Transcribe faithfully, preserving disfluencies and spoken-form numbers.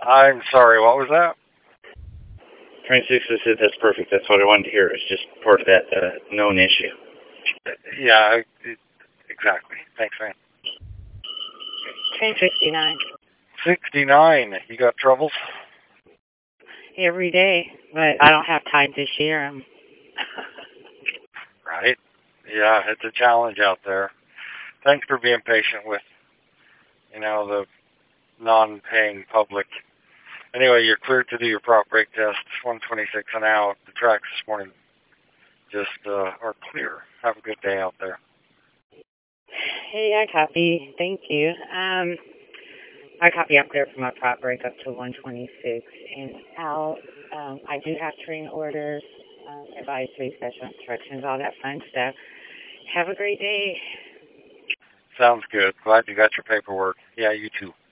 I'm sorry, what was that? Francisco said that's perfect. That's what I wanted to hear. It's just part of that uh, known issue. Yeah, it, exactly. Thanks, man. Train sixty-nine. sixty-nine. You got troubles? Every day, but I don't have time to share them. Right. Yeah, it's a challenge out there. Thanks for being patient with, you know, the non-paying public. Anyway, you're cleared to do your prop brake test. one twenty-six and out. The tracks this morning just uh, are clear. Have a good day out there. Hey, I copy. Thank you. Um, I copy up there for my prop break up to one twenty-six and out. Um, I do have train orders, um, advisory, special instructions, all that fun stuff. Have a great day. Sounds good. Glad you got your paperwork. Yeah, you too.